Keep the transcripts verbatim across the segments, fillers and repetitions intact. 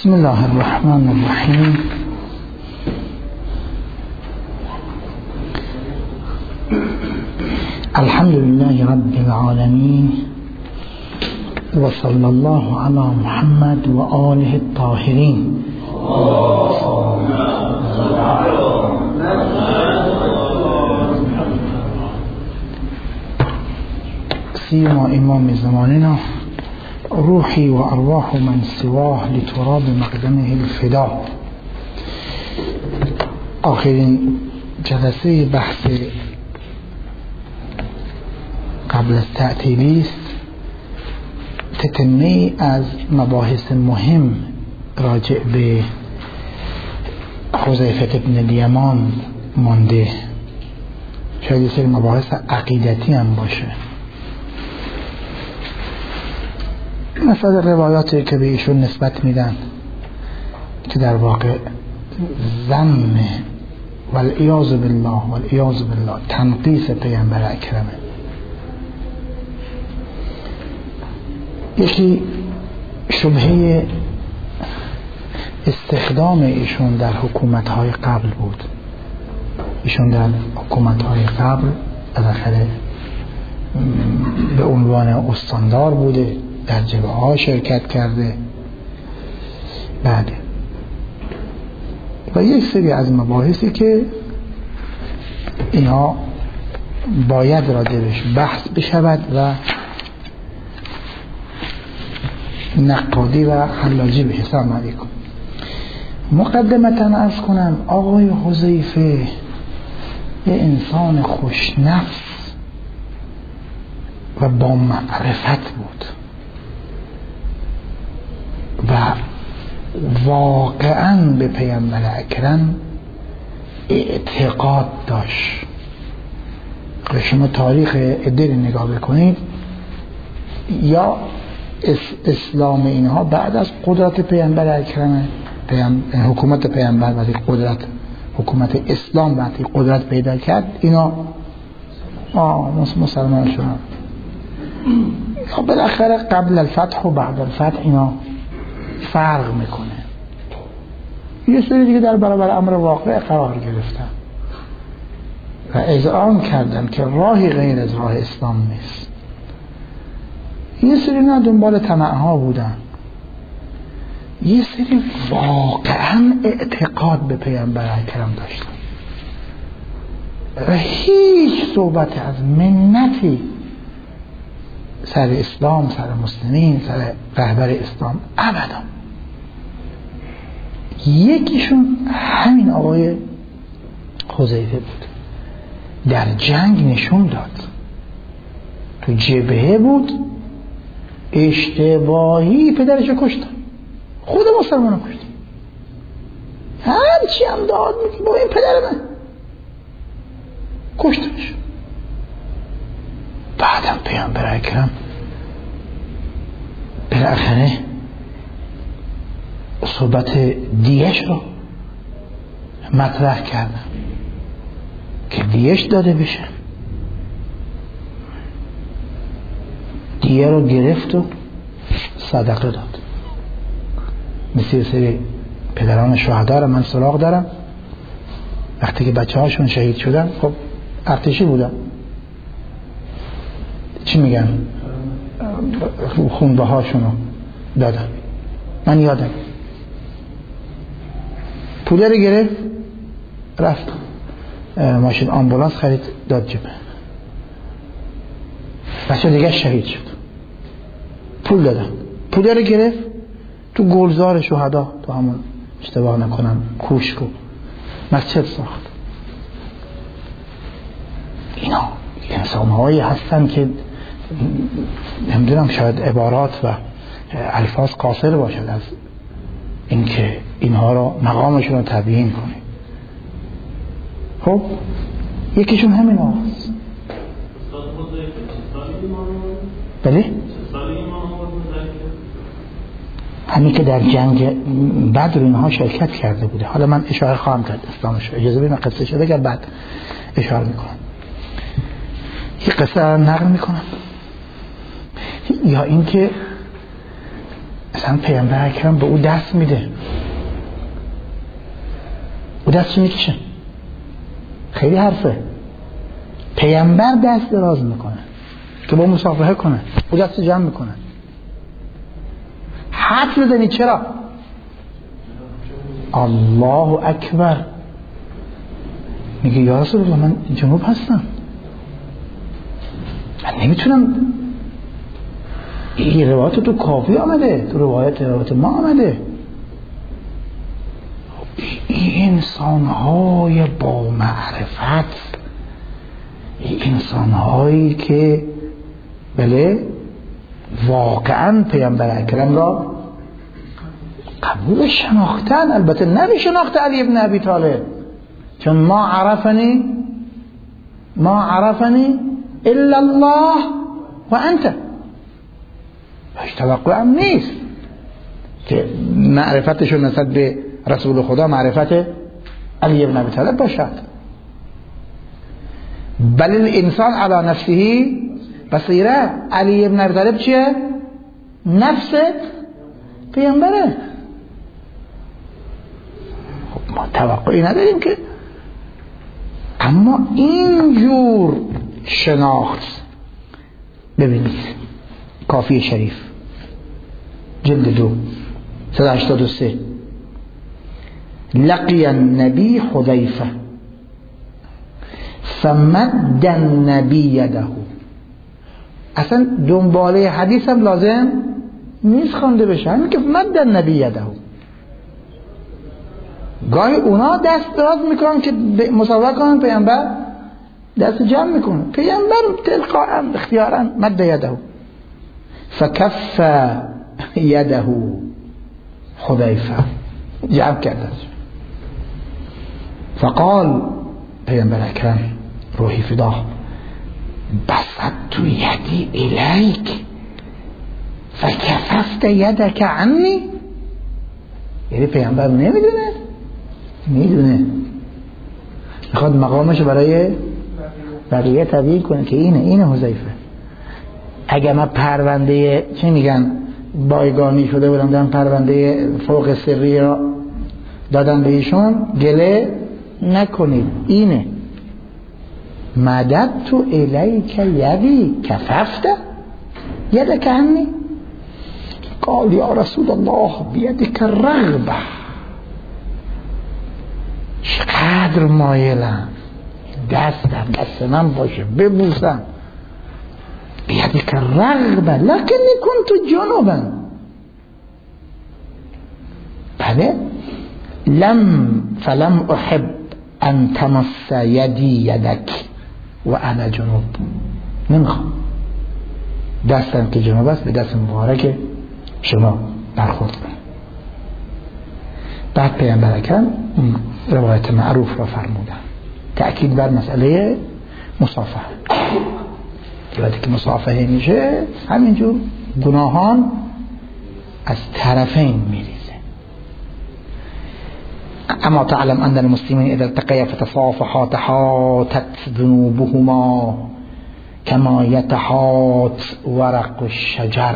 بسم الله الرحمن الرحیم. الحمد لله رب العالمین و صلی الله علی محمد و آله الطاهرین. سیما امام زماننا روحی و ارواح من سواه لتراب مقدمه الفدا. آخرین جلسه بحث قبل از تعطیلی است، تتمه از مباحث مهم راجع به حذیفه بن الیمان مانده. شاید یه سری مباحث عقیدتی هم باشه، مثلا روایاتی که به ایشون نسبت میدن که در واقع ذم والعیاذ بالله والعیاذ بالله تنقیص پیامبر اکرمه. یکی شبهه استخدام ایشون در حکومت‌های قبل بود. ایشون در حکومت‌های قبل بالاخره به عنوان استاندار بوده، در جبهه ها شرکت کرده. بعد و یک سری از مباحثی که اینها باید راجبش بحث بشود و نقادی و حلاجی به حساب علیکم. مقدمتا عرض کنم آقای حذیفه یه انسان خوشنفس و با معرفت بود و واقعا به پیامبر اکرم اعتقاد داشت. شما تاریخ ادری نگاه بکنید، یا اسلام اینها بعد از قدرت پیامبر اکرم، حکومت پیامبر وقتی قدرت حکومت اسلام وقتی قدرت پیدا کرد، اینا آه مسلمان شدن. یا بالاخره قبل الفتح و بعد الفتح اینا فرق میکنه. یه سری دیگه در برابر امر واقع قرار گرفتن و اذعان کردن که راهی غیر از راه اسلام نیست. یه سری نه دنبال طمع‌ها بودن، یه سری واقعا اعتقاد به پیامبر اکرم داشتن و هیچ صحبت از منتی سر اسلام، سر مسلمین، سر رهبر اسلام ابدا. یکیشون همین آقای حذیفه بود. در جنگ نشون داد، تو جبهه بود، اشتباهی پدرشو کشتن، خود مسلمانو کشتن. هرچی هم داد میگه با این پدر من کشتنش. بعدم پیامبر اکرم بالاخره صحبت دیهش رو مطرح کردن که دیهش داده بشه. دیه رو گرفت و صدقه داد. مثل سری پدران شهدا رو من سراغ دارم، وقتی که بچه هاشون شهید شدن، خب ارتشی بودن، چی میگن، خونبه هاشونو دادن. من یادم پوله رو گرفت رفت ماشین آمبولانس خرید داد جبه. بچه دیگه شهید شد، پول دادن، پوله رو گرفت تو گلزار شهدا، تو همون اشتباه نکنم کوشک و مسجد ساخت. اینا انسان‌هایی هستن که نمیدونم، شاید عبارات و الفاظ قاصر باشد از اینکه اینها رو مقامشون رو تبیین کنه. خب یکیشون همین هست. بله همین که در جنگ بدر اینها شرکت کرده بوده. حالا من اشاره خواهم کرد اسلامش، اجازه بدید من قصه شده اگر بعد اشاره میکنم. یک قصه نقل میکنم. یا اینکه اصلا پیامبر اکرم به او دست میده، او دستشو میکشه، خیلی حرفه. پیامبر دست دراز میکنه که با مصافحه کنه، او دست جمع میکنه. حد بزنی چرا؟ الله اکبر. میگه یا رسول الله من جنوب هستم، من نمیتونم. این روایت تو کافی آمده، تو روایت روایت ما آمده. این انسان‌های با معرفت، این انسان‌هایی که بله واقعاً پیامبر اکرم را قبول شناختن، البته نمی شناخت علی ابن ابی طالب، چون ما عرفنی ما عرفنی الا الله و انت، هیچ توقع هم نیست که معرفتشون نسبت به رسول خدا معرفت علی ابن ابی طالب باشد. بل الانسان علی نفسه بصیره. علی ابن ابی طالب چیه؟ نفس پیامبره. خب ما توقعی نداریم که، اما اینجور شناخت. ببینید کافی شریف جلد دو صد و هشتاد و سه، لقی النبی حذیفه فمد النبی یده. اصلا دنباله حدیث هم لازم نیست خوانده بشه، همین که مد النبی یده. گاهی اونا دست دراز میکنن که مصافحه کنن، پیامبر دست جمع میکنه، پیامبر تلقاء اختیارا مد یده فکف یده حذیفه، جمع کرده. فقال پیامبر اکرم روحی فداه بسطت یدی الیک فکففت یدک عنی. یعنی پیامبر نمیدونه، میدونه، میخواد مقامش برای بقیه طبیعی کنه که اینه اینه حذیفه. اگر من پرونده چه میگن بایگانی شده بودم، دادم پرونده فوق سری را دادم به ایشون، گله نکنید، اینه مدد تو الیک یدی کففت یدک عنی. قال یا رسول الله بیدک الرغبه. چقدر مایلم دستم دست من باشه ببوسم. بیدک الرغبه لکنی کنت جنوبا. بله لم فلم احب ان تمس یدی یدک و انا جنوب. نمیخوام دستم که جنوب است به دست مبارک شما برخورد کنم. بعد پیامبر اکرم روایت معروف را فرمودن، تأکید بر مسئله مصافحه. که وقتی که مصافحه میشه همینجور گناهان از طرفین میریزه. اما تعلم ان المسلمین اذا التقیا فتصافحا تحاتت ذنوبهما کما یتحات ورق الشجر.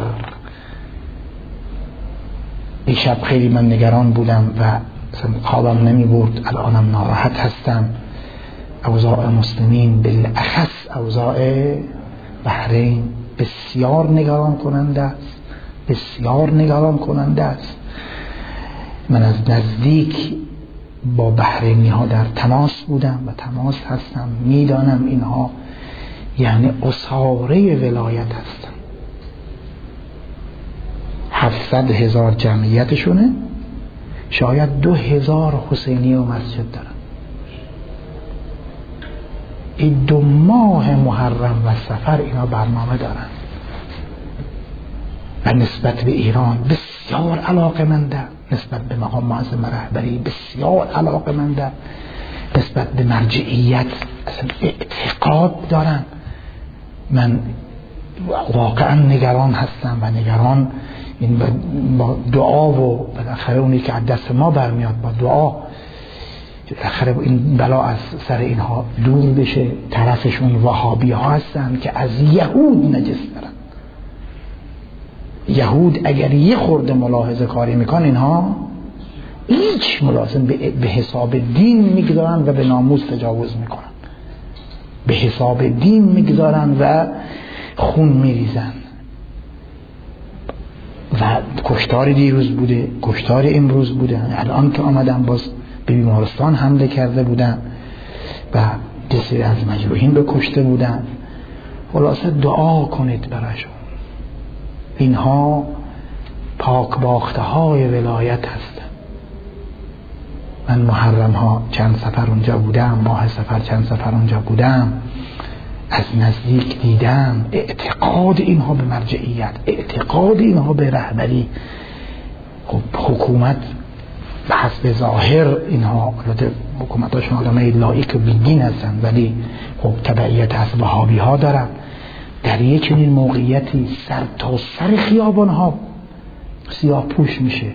دیشب خیلی من نگران بودم و خوابم نمی برد، الانم ناراحت هستم. اوضاع مسلمین بالاخص اوضاع بحرین بسیار نگران کننده است، بسیار نگران کننده است. من از نزدیک با بحرینی ها در تماس بودم و تماس هستم، میدانم اینها یعنی اساره ولایت هستن. هفتصد هزار جمعیتشونه، شاید دو هزار حسینی و مسجد دارن. این دو ماه محرم و سفر اینا برنامه دارن و نسبت به ایران بسیار علاقه‌منده، نسبت به مقام معظم رهبری بسیار علاقه‌منده، نسبت به مرجعیت اصلا اعتقاد دارن. من واقعا نگران هستم و نگران این با دعا و بالاخره اونی که از دست ما برمیاد با دعا بالاخره این بلا از سر اینها دور بشه. طرفشون وهابی ها هستن که از یهود نجس دارن، یهود اگر یه خورده ملاحظه کاری میکن اینها هیچ ملازم به حساب دین میگذارن و به ناموس تجاوز میکنن، به حساب دین میگذارن و خون میریزن. و کشتار دیروز بوده، کشتار امروز بوده، الان که آمدن باز به بیمارستان حمله کرده بودن و بسیاری از مجروحین به کشته بودن. خلاصه دعا کنید براشون. اینها پاک باخته های ولایت هستن. من محرم ها چند سفر اونجا بودم، ماه سفر چند سفر اونجا بودم، از نزدیک دیدم اعتقاد اینها به مرجعیت، اعتقاد اینها به رهبری. خب حکومت به حسب ظاهر اینها حکومت هاشون آدمای لایق و بیدین هستن، ولی خب تبعیت از وهابی ها دارن. در یک چنین موقعیتی سر تا سر خیابان ها سیاه پوش میشه.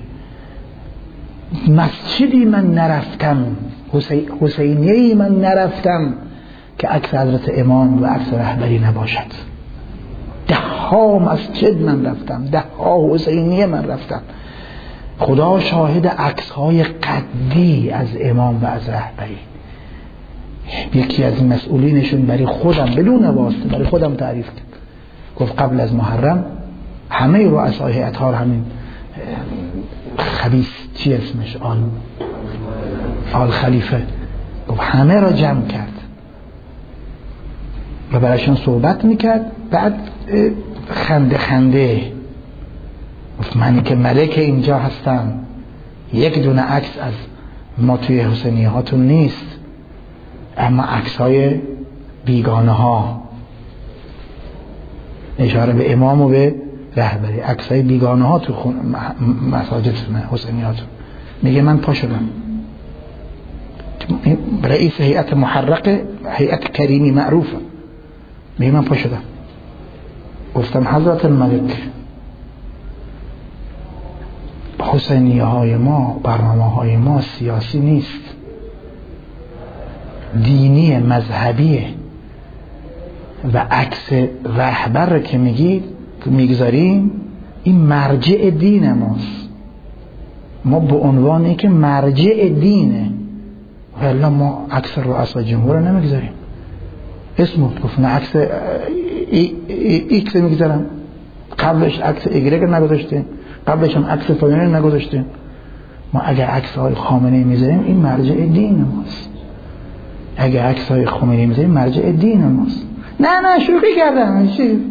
مسجدی من نرفتم، حسینیه‌ای من نرفتم که عکس حضرت امام و عکس رهبری نباشد. ده ها مسجد من رفتم، ده ها حسینیه من رفتم. خدا شاهد عکس های قدی از امام و از رهبری. یکی از این مسئولینشون برای خودم بدون واسطه برای خودم تعریف کرد، گفت قبل از محرم همه رؤسای هیئت ها همین خبیث چی اسمش آل آل خلیفه گفت همه را جمع کرد و برایشون صحبت میکرد. بعد خنده خنده گفت من که ملک اینجا هستم، یک دونه عکس از ما توی حسینیه هاتون نیست، اما عکس های بیگانه ها، اشاره به امام و به رهبری، عکس های بیگانه ها تو مساجدتون حسینیه هاتون. میگه من پا شدم، رئیس هیئت محرقه، هیئت کریمی معروفه، میگه من پا شدم گفتم حضرت الملک حسینیه های ما، برنامه های ما سیاسی نیست، دینی مذهبیه و عکس رهبر که میگید میگذاریم این مرجع دین ماست، ما به عنوان اینکه مرجع دینه ولی ما عکس رؤسای جمهور رو نمیگذاریم. اسمو گفت نه عکس ایکس میگذارم، قبلش عکس ایگرگ نگذاشتیم، قبلش هم عکس فلانی نگذاشتیم. ما اگر عکس های خامنه‌ای میذاریم این مرجع دین ماست، اگر عکس های خمینی میذاریم مرجع دین ماست. نه نه شوخی کردم چی؟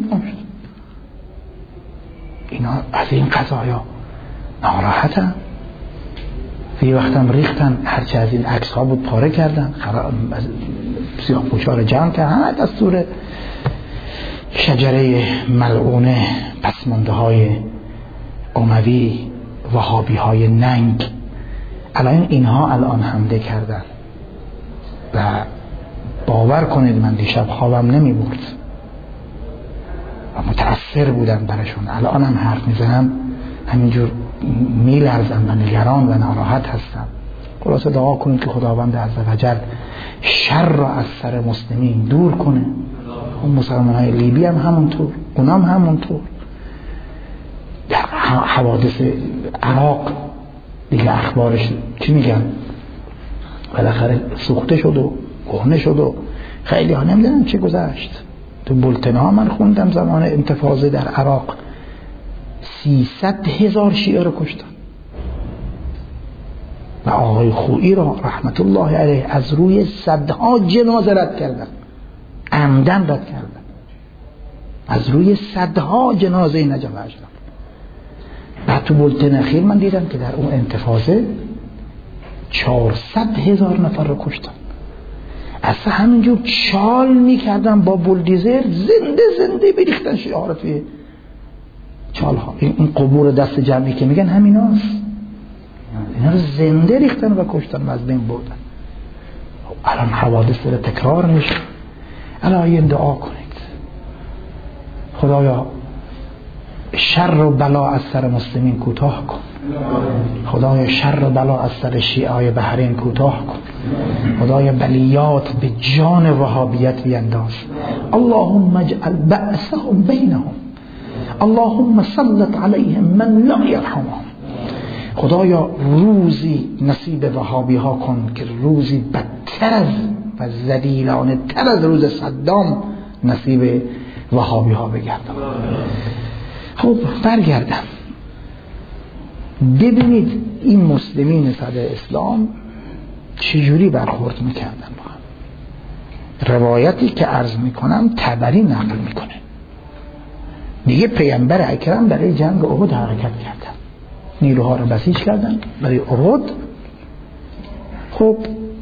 اینا از این قضایا ناراحتن. یه وقتم ریختن هرچی از این عکس ها بود پاره کردن، سیاه پوشا رو جمع کردن، همه دستور شجره ملعونه پسمانده های اموی وهابی های ننگ. الان اینها الان حمله کردن و باور کنید من دیشب خوابم نمی برد و متأثر بودم برشون. الان هم حرف میزنم همینجور میلرزم و نگران و ناراحت هستم. خلاصه دعا کنید که خداوند عزوجل شر را از سر مسلمین دور کنه. اون مسلمان های لیبی هم همونطور، اونام همونطور. در حوادث عراق دیگه اخبارش چی میگن؟ بالاخره سوخته شد و کهنه شد و خیلی ها نمیدونن چی گذشت. تو بولتن ها من خوندم زمان انتفاضه در عراق سیصد هزار شیعه رو کشتن و آقای خویی را رحمت الله علیه از روی صدها جنازه رد کردن، عمدن رد کردن، از روی صدها جنازه نجف اشرف. بعد تو بولتن اخیر من دیدم که در اون انتفاضه چهارصد هزار نفر رو کشتن. اصلا همینجور چال میکردن با بولدیزر، زنده زنده بریختن شیعه را توی چال ها. این قبور دست جمعی که میگن همین هاست، اینا رو زنده ریختن و کشتن و از بین بردن. الان حوادث داره تکرار میشه. الان این دعا کنید خدایا شر و بلا از سر مسلمین کوتاه کن، خدایا شر و بلا از سر شیعه بحرین کوتاه کن، خدایا بلیات به جان وهابیت بینداز. اللهم اجعل بأسهم بینهم، اللهم سلط علیهم من لا یرحمهم. خدایا روزی نصیب وهابی ها کن که روزی بدتر از و ذلیلانه تر از روز صدام نصیب وهابی ها بگردم. خب برگردم ببینید این مسلمین صدر اسلام چجوری برخورد میکردن با هم. روایتی که عرض میکنم طبری نقل میکنه، میگه پیامبر اکرم برای جنگ احد حرکت کردن، نیروها رو بسیج کردن برای احد. خب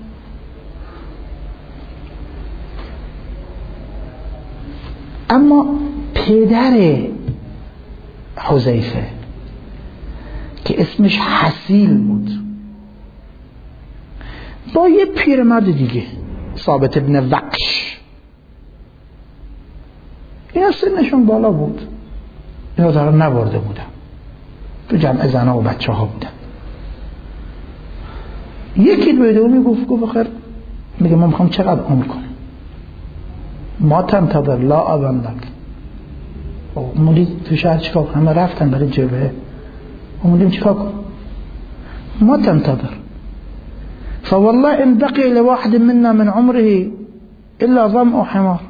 اما پدر حذیفه که اسمش حسیل بود با یه پیرمرد دیگه ثابت ابن وقش، اینا سنشون بالا بود، اینا دارا نبرده بودن، تو جمع زنها و بچه ها بودن. یکی دویدونی گفت گفت بخیر میگه ما میخوام چقدر عمر کنیم. ما تنتظر لا آبندک. موندی تو شهر چیکار کنم؟ همه رفتن برای جبهه، موندیم چیکار کنم؟ ما تنتظر فوالله ان بقي لواحد منا من عمره الا ظمأ حمار.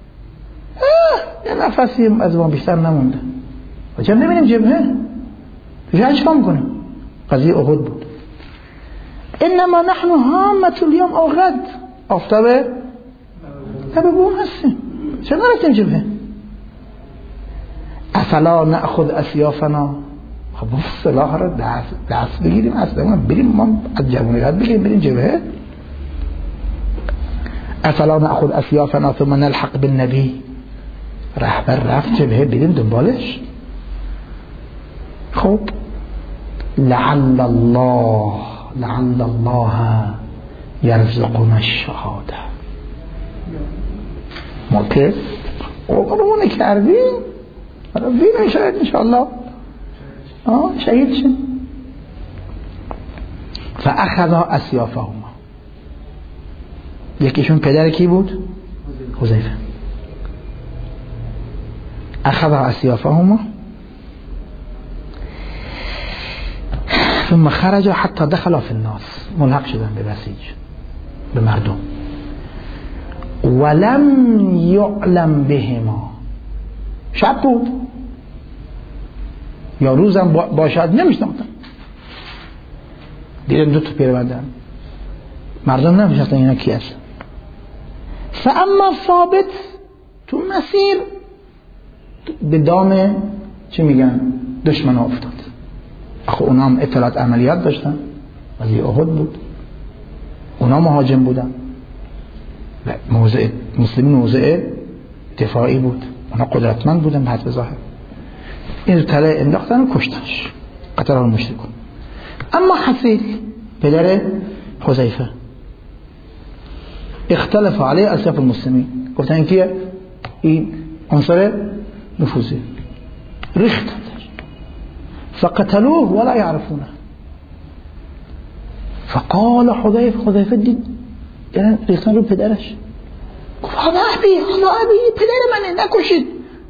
یه نفسی از ما بیشتر نمونده و چرا نمیریم جبهه؟ تو شهر چیکار میکنیم؟ قضیه احد بود. انما نحن هامة اليوم او غد. آفتابه تبه بوم هستیم، چرا نرفتیم جبهه؟ افلا نأخذ اسیافنا. خب سلاح را دست, دست بگیریم اصلا بریم ما از جوانیت بگیریم بریم جبهه. افلا نأخذ اسیافنا ثم نلحق بالنبی. رهبر رفت جبهه بریم دنبالش. خب لعل الله لعل الله یرزقنا الشهاده. ما که اقرمونه کردیم بینیم شاید انشاءالله آه شهید شد. فاخذا اسیافهما. یکیشون پدر کی بود؟ حذیفه. اخذا اسیافهما ثم خرج حتى دخل في الناس. ملحق شدن به بسیج، به مردم. ولم یعلم بهما. شب بود یا روزم باشد نمیشناختن. دیدن دو تا پیرمردن، مردم نمیشناختن اینا کی هست. فاما ثابت تو مسیر به دام چی میگن دشمن افتاد. آخه اونا هم اطلاعات عملیات داشتن، قضیه احد بود، اونا مهاجم بودن، موضع مسلمین موضع دفاعی بود، اونا قدرتمند بودن به حد ظاهر. این تله انداختن و کشتنش، قتل المشرکون. اما حسیل پدر حذیفه اختلف علیه اسیاف المسلمین. گفتن این کیه؟ این عنصر نفوذی. ریخت فقتلوه ولا يعرفونه. فقال حذیفه حذیفه دید یعنی ریختن رو پدرش. گفت هذا ابی هذا ابی، پدر منه، نکشید.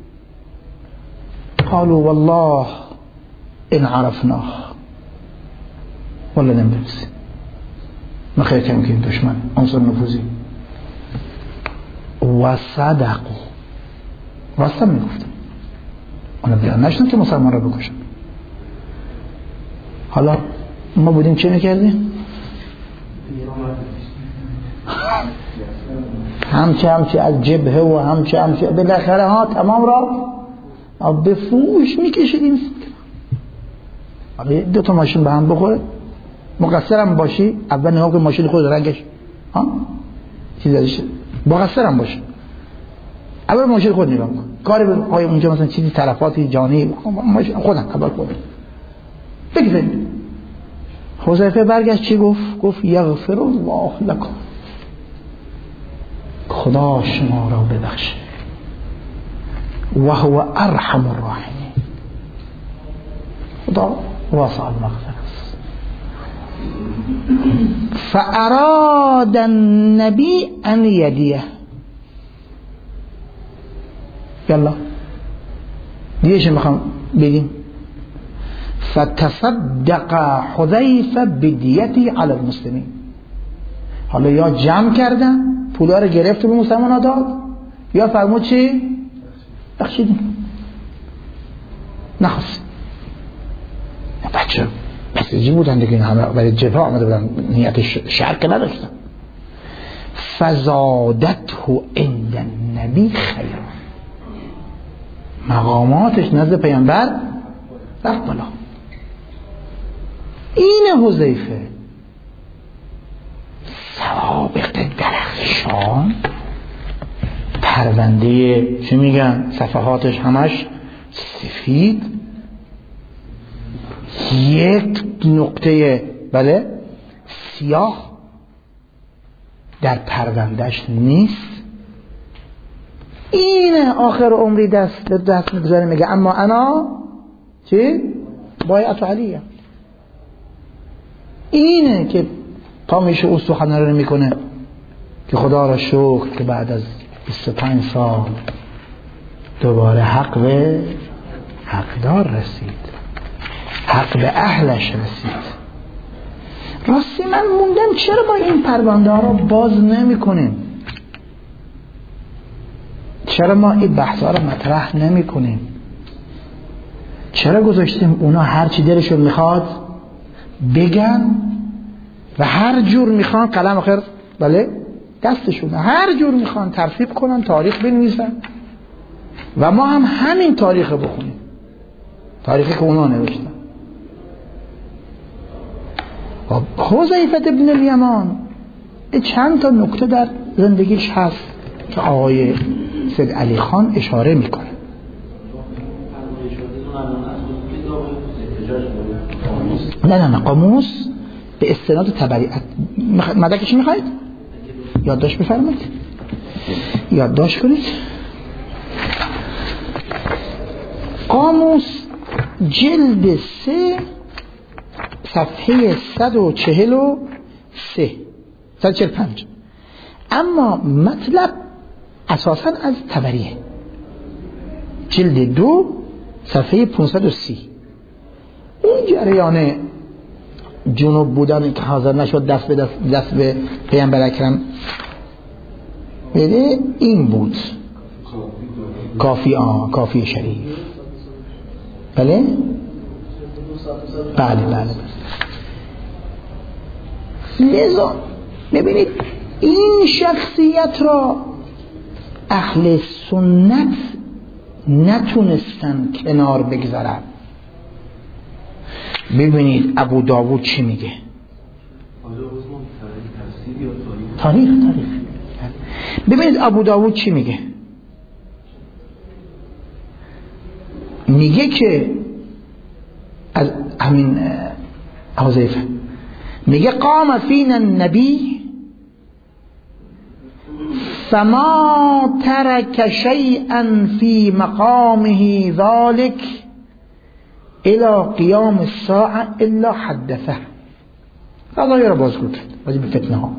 قالوا والله ان عرفناه ولا نمرس. ما خیر کم که دشمن عنصر نفوذی. و صدقوا. راستم میگفتن اونا بیان نشدن که مسلمان را بکشن. حالا ما بودیم چه میکردیم؟ همچه همچه از جبهه و همچه همچه بالاخره ها تمام را به فوش میکشیدیم. دو تا ماشین به هم بخوره مقصرم باشی، اول نگاه که ماشین خود رنگش ها چیز ازش مقصرم باشی، اول ماشین خود نگاه کن. کاری به آیا اونجا مثلا چیزی تلفاتی جانی ماشین خودم قبل خودم بگذارید. حذیفه برگشت چی گفت؟ گفت یغفر الله لکم، خدا شما را ببخشه. و هو ارحم الراحمین، خدا واسع المغفرة است. فاراد النبی ان یدیه. یلا دیگه میخوام بگیم فتصدق حذیفه بدیتی علی المسلمین. حالا یا جمع کردن پولا رو گرفت به مسلمان ها داد، یا فرمود چی؟ بخشیدیم، نخواست. بچه بسیجی بودن دیگه، این همه برای جبهه آمده بودن، نیت شرک که نداشتن. فزادته عند النبی خیرا، مقاماتش نزد پیامبر رفت بالا. این حذیفه سوابق درخشان، پرونده چه میگن، صفحاتش همش سفید، یک نقطه بله سیاه در پروندهش نیست. اینه آخر عمری دست به دست میگذاره، میگه اما انا چی؟ بایعت علیه. اینه که پا میشه او سخنه رو میکنه که خدا را شکر که بعد از بیست و پنج سال دوباره حق به حقدار رسید، حق به اهلش رسید. راستی من موندم چرا با این پرونده ها رو باز نمی کنیم؟ چرا ما این بحث ها رو مطرح نمی کنیم؟ چرا گذاشتیم اونا هر چی دلشون میخواد بگن و هر جور میخوان قلم آخر بله دستشونه، هر جور میخوان ترتیب کنن، تاریخ بنویسن و ما هم همین تاریخ بخونیم، تاریخی که اونا نوشتن. حذیفه ابن الیمان چند تا نکته در زندگیش هست که آقای سید علی خان اشاره میکنه. نه نه نه قاموس به استناد تبریعت. مدرکش میخواید؟ یادداشت بفرمایید، یادداشت کنید. قاموس جلد سه صفحه صد و چهل و سه صد و چهل و پنج، اما مطلب اساساً از تبریه. جلد دو صفحه پانصد و سی. اون جریان جنوب بودن که حاضر نشد دست به دست, دست به پیامبر اکرم بده، این بود کافی آن کافی شریف. بله بله بله. لذا ببینید این شخصیت را اهل سنت نتونستن کنار بگذارن. ببینید ابو داوود چی میگه؟ تاریخ تاریخ ببینید ابو داوود چی میگه؟ میگه که از همین حذیفه میگه قام فینا النبی فما ترک شیئا فی مقامه ذلك الى قیام الساعه الا حدثه. قضایی را باز گفت راجع به فتنه ها.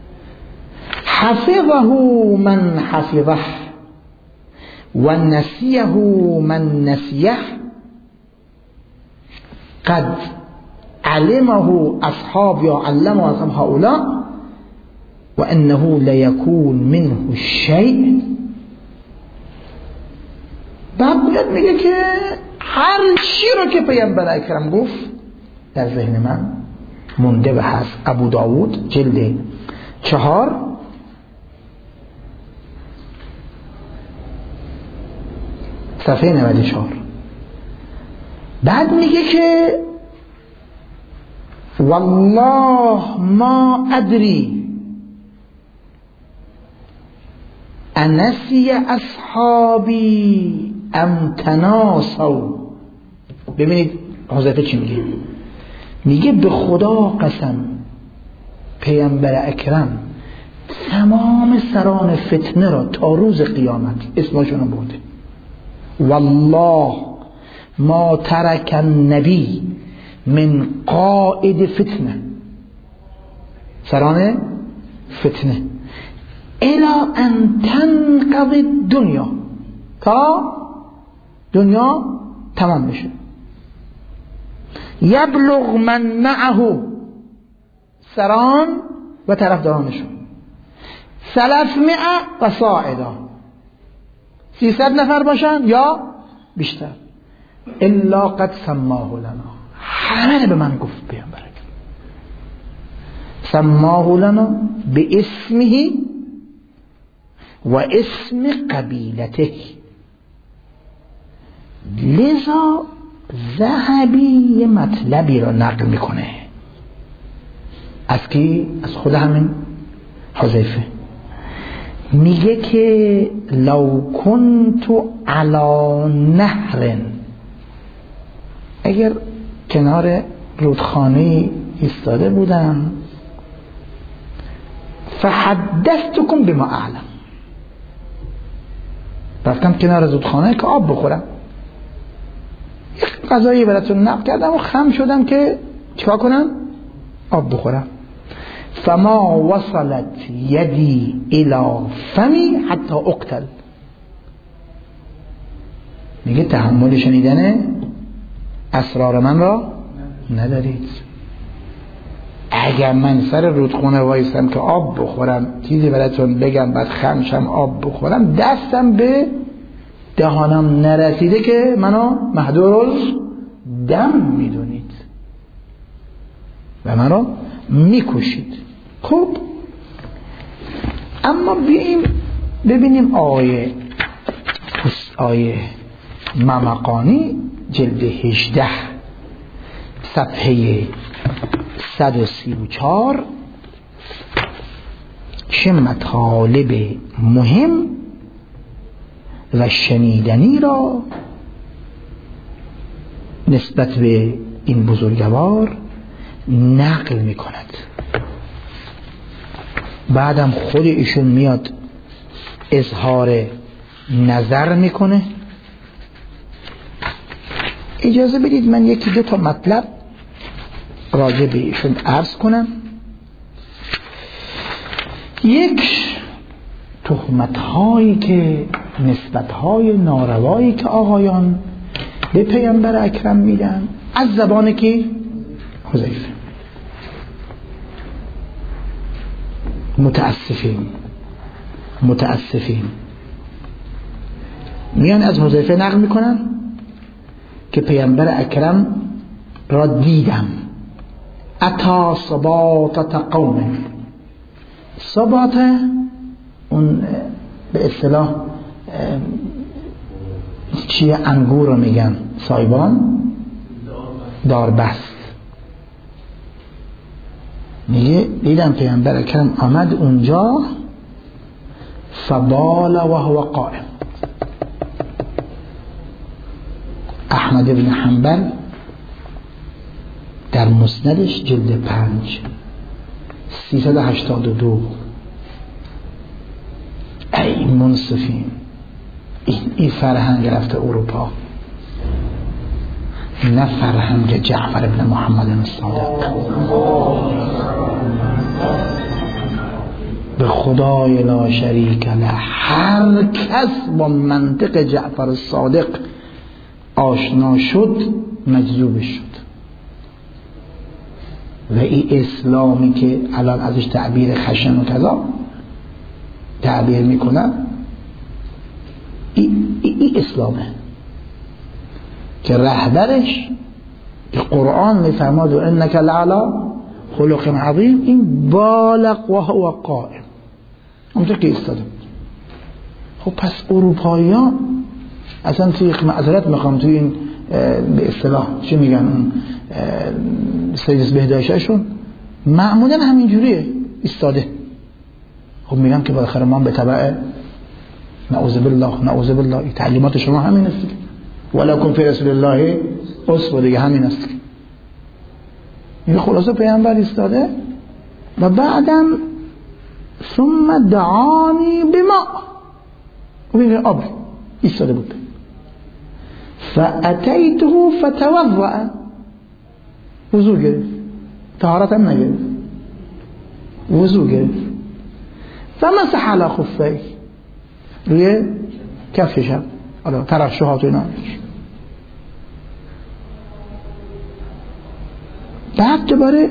حفظه من حفظه و نسیه من نسیه قد علمه اصحاب یا علمه اصحاب هؤلاء و انه لیکون منه الشیء. بعد میگه که هر چی رو که پیامبر اکرم گفت در ذهن من مونده و هست. ابو داوود جلد چهار صفحه نود و چهار. بعد میگه که والله ما ادری انسی اصحابی ام تناسوا. ببینید حذیفه چی میگه؟ میگه به خدا قسم پیامبر اکرم تمام سران فتنه را تا روز قیامت اسمشون رو برده. والله ما ترک النبی من قائد فتنه، سران فتنه، الی ان تنقضی الدنیا، تا دنیا تمام میشه. یبلغ من معه، سران و طرفدارانشون، ثلاثمائه و صاعدا، سیصد نفر باشن یا بیشتر. الا قد سماه لنا، همه به من گفت پیامبر اکرم، سماه لنا به اسمه و اسم قبیلته. لذا ذهبی یه مطلبی را نقل میکنه از کی؟ از خود همین حذیفه. میگه که لو کنت علی نهر، اگر کنار رودخانه ایستاده بودم، فحدثتکم بما اعلم، رفتم کنار رودخانه که آب بخورم، یک غذایی براتون نقل کردم و خم شدم که چیکار کنم؟ آب بخورم. فما وصلت یدی الی فمی حتی اقتل. میگه تحمل شنیدن اسرار من را ندارید. اگر من سر رودخانه وایسم که آب بخورم، چیزی براتون بگم بعد خمشم آب بخورم، دستم به دهانم نرسیده که منو محضور دم میدونید و منو میکشید. خب اما بیاییم ببینیم آیه آیه ممقانی جلد هجده صفحه صد و سی و چهار چه مطالب مهم و شنیدنی را نسبت به این بزرگوار نقل می کند. بعدم خود ایشون میاد اظهار نظر میکنه. اجازه بدید من یکی دو تا مطلب راجع به ایشون عرض کنم. یک، تهمت هایی که نسبت های ناروایی که آقایان به پیامبر اکرم میدن از زبان کی؟ حذیفه. متاسفیم متاسفیم میان از حذیفه نقل میکنن که پیامبر اکرم را دیدم اتا صباطة قوم. صباطه اون به اصطلاح چیه؟ انگور رو میگن سایبان، داربست. میگه دیدم پیامبر اکرم آمد اونجا، فبال و هو قائم. احمد بن حنبل در مسندش جلد پنج سیصد و هشتاد و دو. ای منصفین، این, این فرهنگ رفته اروپا، نه فرهنگ جعفر ابن محمد الصادق. به خدای لا شریک له، هر کس با منطق جعفر الصادق آشنا شد مجذوبش شد. و این اسلامی که الان ازش تعبیر خشن و کذا تعبیر میکنن، این ای ای اسلامه که رهبرش که قرآن میفرماد و انک لعلی خلق عظیم، این بالغ و هو قائم، اونجا که ایستاده بود. خب پس اروپایی ها اصلا توی معذرت میخوام توی این به اصطلاح چی میگن اون سیدس بهداشتشون معمولا همین جوریه ایستاده. خب میگم که بالاخره ما به تبع نعوذ بالله نعوذ بالله تعلیمات شما همین است ولکم فی رسول الله اسوه، دیگه همین است. این خلاصه پیامبر ایستاده و بعدم ثم دعانی بما، و میگه آب ایستاده بود. فاتیته فتوضأ، وضو گرفت، طهارت هم نگرفت، وضو گرفت. فمسح علی خفیه، روی کفشش هم حالا ترشحات و اینا. بعد دوباره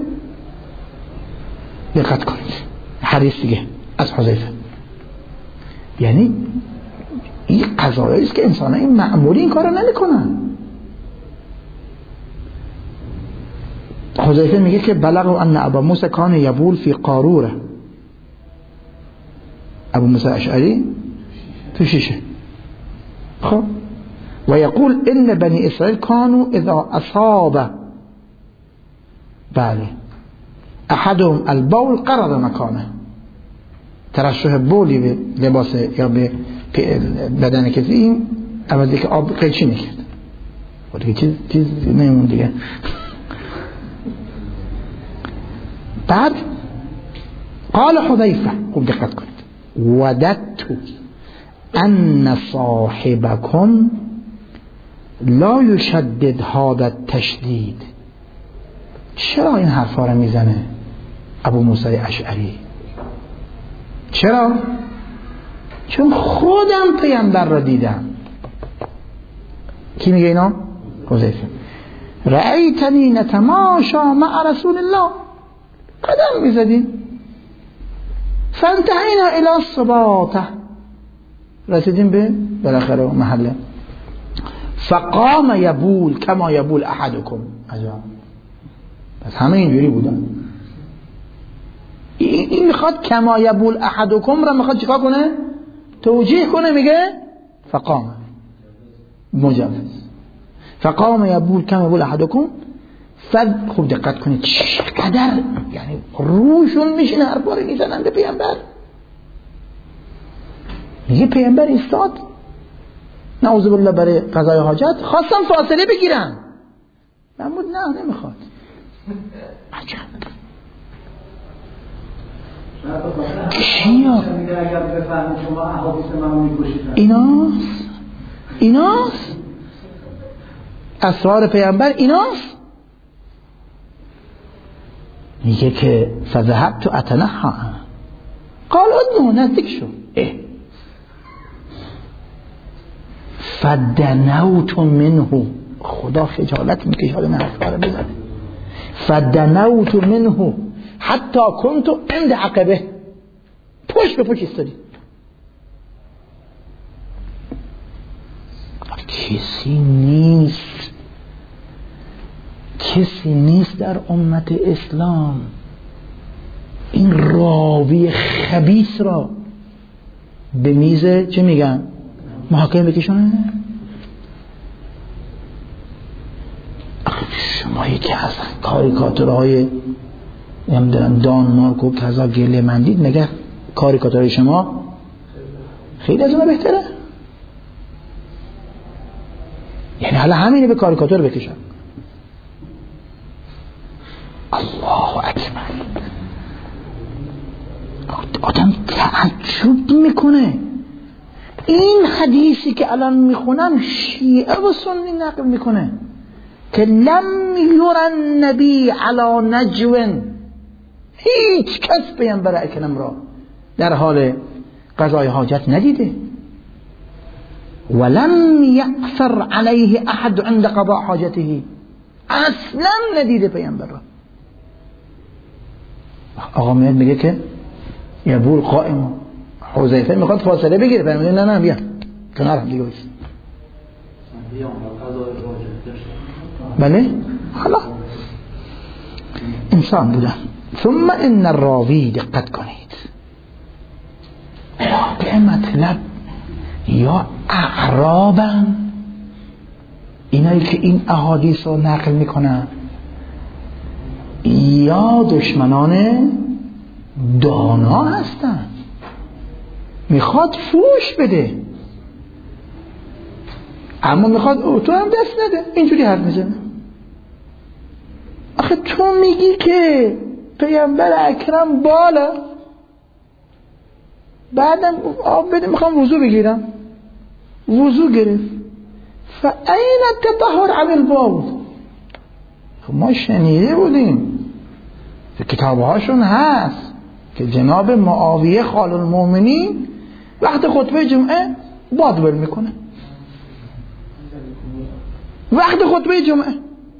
دقت کنید حدیث دیگه از حذیفه، یعنی این قضایی است که انسان این معمولی این کارو نمیکنن. حذیفه میگه که بلغ ان ابا موسی کان یبول فی قاروره، ابو موسی اشعری تو شیشه. خب و یقول ان بنی اسرائیل کانوا اذا اصاب بله احدهم البول قرض مکانه، ترشح بولی به لباس یا به بدن کسی این عوضی که آب قیچی نکرد و دیگه چیز چیز نمون دیگه. بعد قال حذیفه، خوب دقت کنید، وددت ان صاحبكم لا يشدد هذا التشدید. چرا این حرفا رو میزنه ابو موسی اشعری؟ چرا؟ چون خودم پیامبر را دیدم. کی میگه اینا؟ حذیفه. رأیتنی نتماشا مع رسول الله، قدم میزدیم، فانتهینا الی الصباطه، رسیدیم به بالاخره محله، فقام یبول کما یبول احدکم. عجب، پس همه اینجوری بودن. این میخواد کما یبول احدکم را میخواد چیکار کنه؟ توجیه کنه. میگه فقام مجوز، فقام یبول کما یبول احدکم. فد خوب دقت کنید چقدر یعنی روشون میشینه حرفا رو میزنن به پیامبر. میگه پیامبر ایستاد نعوذ بالله برای قضای حاجت، خواستم فاصله بگیرم، محمود نه نمیخواد. عجب کیا ایناست، ایناست اسرار پیامبر، ایناست. میگه که فذهبت اتنحى، قال ادنو، نزدیک شو. اه فدنوت منه، خدا خجالت میکشه حالا من حرفا رو بزنه. فدنوت منه حتی کنت عند عقبه، پشت به پشت ایستادی. کسی نیست، کسی نیست در امت اسلام این راوی خبیث را به میز چه میگن محاکمه بکشونه. شما یکی از کاریکاتورهای نمیدونم دانمارک و کذا گله مندید، نگه کاریکاتورهای شما خیلی از اون بهتره. یعنی حالا همینه به کاریکاتور بکشن. الله اکبر، آدم تعجب میکنه. این حدیثی که الان میخونم شیعه و سنی نقل میکنه که لم یرن نبی علی نجو، هیچ کس پیامبر اکرم را در حال قضای حاجت ندیده. ولم یقصر علیه احد عند قضاء حاجته، اصلا ندیده پیامبر را. آقا میاد میگه که یبول قائم، حذیفه میخواد فاصله بگیره، فرموده نه نه بیا کنارم دیگه بایست. بله حالا انسان بودن. ثم ان الراوی، دقت کنید، واقع مطلب یا اعرابن اینایی که این احادیث رو نقل میکنن، یا دشمنان دانا هستن، میخواد فوش بده اما میخواد تو هم دست نده، اینجوری حرف میزنه. آخه تو میگی که پیامبر اکرم بالا، بعدم آب بده میخوام وضو بگیرم، وضو گرفت، فاین التطهر عن البول. خب ما شنیده بودیم که کتابهاشون هست که جناب معاویه خال المؤمنین وقت خطبه جمعه باد بل میکنه، وقت خطبه جمعه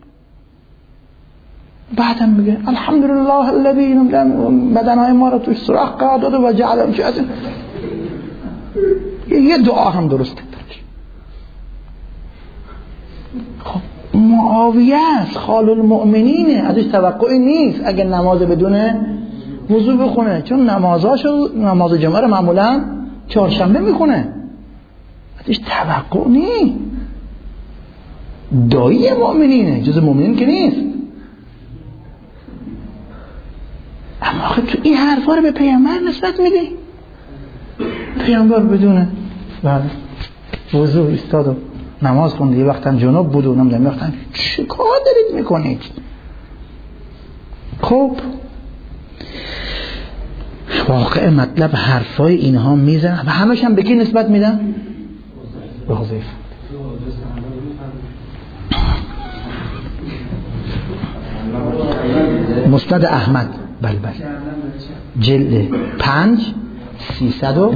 بعدم میگه الحمدلله الذی بدنهای ما رو توش سوراخ قرار داده و جعلهم چه اصلا یه دعا هم درسته. خب معاویه است خال المؤمنینه، ازش توقعی نیست اگه نماز بدون وضو بخونه، چون نمازاشو نماز جمعه رو معمولا چهارشنبه میخونه، ازش توقع نیست. دایی مؤمنینه، جز مؤمنین که نیست. اما آخه تو این حرفا رو به پیامبر نسبت میدی؟ پیامبر بدونه بله وضو ایستاد و نماز خوند، یه وقتا جنوب بود و نمیدونم وقتا چه کار دارید میکنید؟ خب واقع مطلب حرفای اینها میزنن و همش هم به کی نسبت میدن؟ به حذیفه. مسند احمد بله بله جلد پنج سیصد و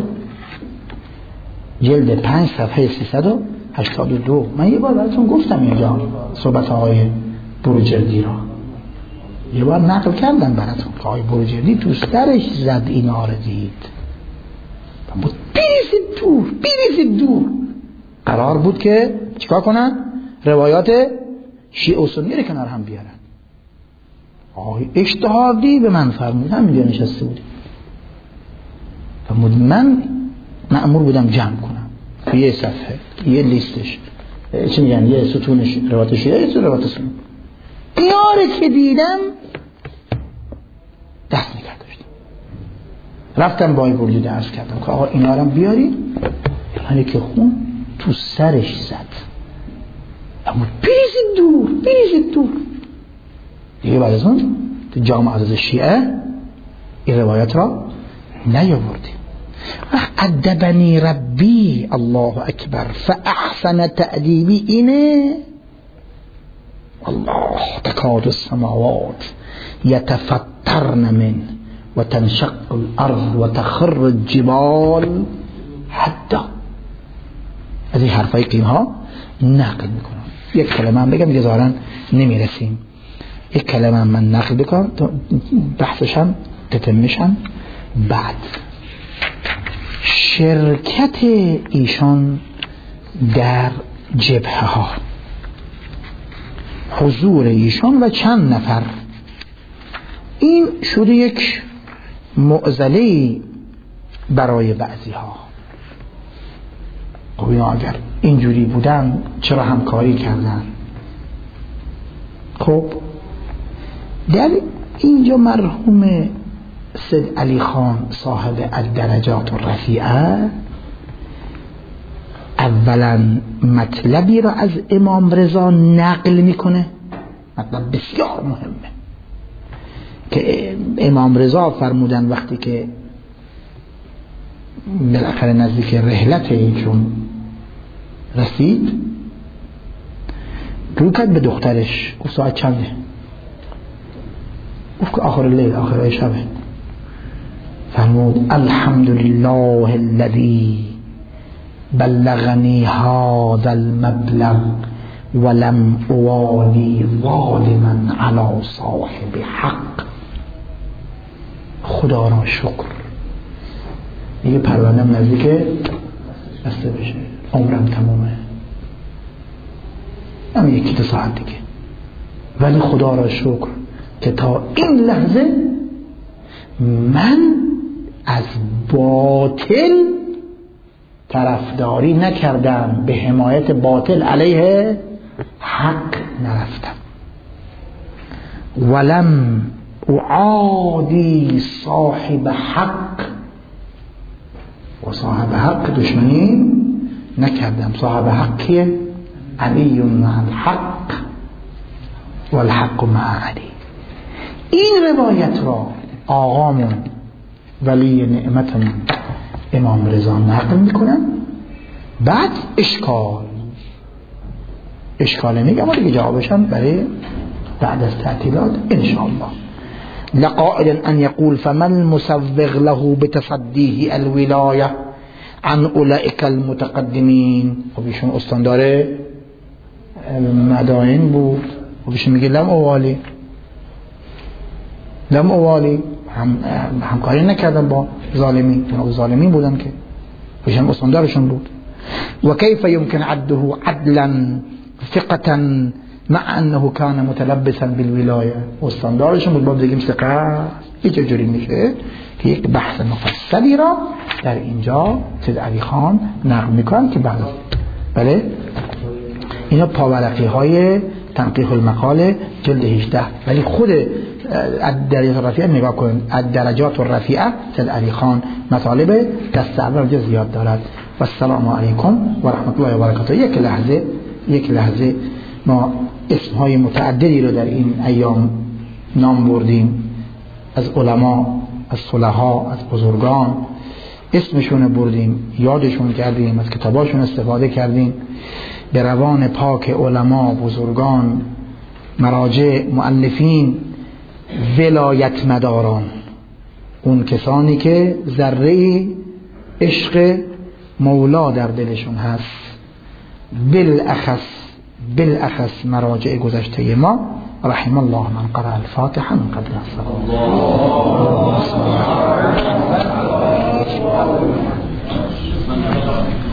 جلد پنج صفحه سیصد و هشتاد و دو. من یه بار براتون گفتم اینجا صحبت آقای بروجردی را یه بار نقل کردم براتون که آقای بروجردی تو سرش زد اینا رو دید بود بیریزید دور بیریزید دور. قرار بود که چیکار کنن؟ روایات شیعه و سنی رو کنار هم بیارن. آقای اجتهادی به من فرمودن میگه نشسته بود فرمود من مأمور بودم جمع کنم توی یه صفحه یه لیستش چی میگن یه ستونش روایت شیعه یه ستون روایت سنی. ایاره که دیدم دست نگه داشتم رفتم با این بردید عرض کردم که آقا اینا رو بیاری. یعنی که خون تو سرش زد اما بریزید دور بریزید دور دیگه. بعد از اون تو جامعه عزیز شیعه این روایت را نیاوردیم. ادبنی ربی الله اکبر فاحسن تأدیبی اینه الله تکاد السماوات یتفطرن من و تنشق الارض و تخر الجبال حتی از این حرفای که اینها نقل میکنم. یک کلمه هم بگم دیگه ظاهرا نمیرسیم. یک کلمه هم من نقل بکنم بحثشم تتمشم. بعد شرکت ایشان در جبهه ها، حضور ایشان و چند نفر، این شده یک معضله برای بعضی ها. خب اینا اگر اینجوری بودن چرا همکاری کردن؟ خب در اینجا مرحوم سید علی خان صاحب الدرجات الرفیعه اولا مطلبی را از امام رضا نقل میکنه، مطلب بسیار مهمه که امام رضا فرمودن وقتی که بالاخره نزدیک رحلت ایشون رسید رو کرد به دخترش گفت ساعت چنده؟ گفت که آخر لیل آخر شبه. فرمود الحمدلله الذی بلغنی هذا المبلغ ولم اوالی ظالما علی صاحب حق. خدا را شکر دیگه پروندم نزدیک بسته بشه، عمرم تمومه، هم یکی دو ساعت دیگه، ولی خدا را شکر که تا این لحظه من از باطل طرفداری نکردم، به حمایت باطل علیه حق نرفتم. ولم اعادی صاحب حق، و صاحب حق دشمنی نکردم. صاحب حق کیه؟ علی مع الحق والحق مع علی. این روایت را آقامون ولی نعمتمون امام رضا نقل میکنن. بعد اشکال اشکال میگم دیگه جوابشم برای بعد از تعطیلات انشاءالله. لقائل ان يقول فمن المسوغ له بتصديه الولايه عن اولئك المتقدمين. خب ایشون استاندار مدائن بود و بهش میگه لم اوالی لم اوالی هم همکاری نکردن با ظالمین، اونا ظالمین بودن که بهشون استاندارشون بود. و کیف یمکن عده عدلا ثقة مع انه كان متلبسا بالولایه، استاندارشون بود، باید بگیم ثقه. هیچ جوری میشه که یک بحث مفصلی را در اینجا سید علی خان نقل میکنن که بعد بله اینا پاورقی های تنقیح المقال جلد هجده. ولی خود الدرجات الرفیعه نگاه کنید، الدرجات الرفیعه سید علی خان مطالب دست اول زیاد دارد. و السلام علیکم و رحمت الله و برکاته. یک لحظه یک لحظه ما اسمهای متعددی رو در این ایام نام بردیم، از علما، از صلحا، از بزرگان اسمشون بردیم، یادشون کردیم، از کتاباشون استفاده کردیم. به روان پاک علما، بزرگان، مراجع، مؤلفین، ولایت مداران، اون کسانی که ذره عشق مولا در دلشون هست، بالاخص بالاخص مراجع گذشته ما، رحم الله من قرأ الفاتحه من قبل الصلاة.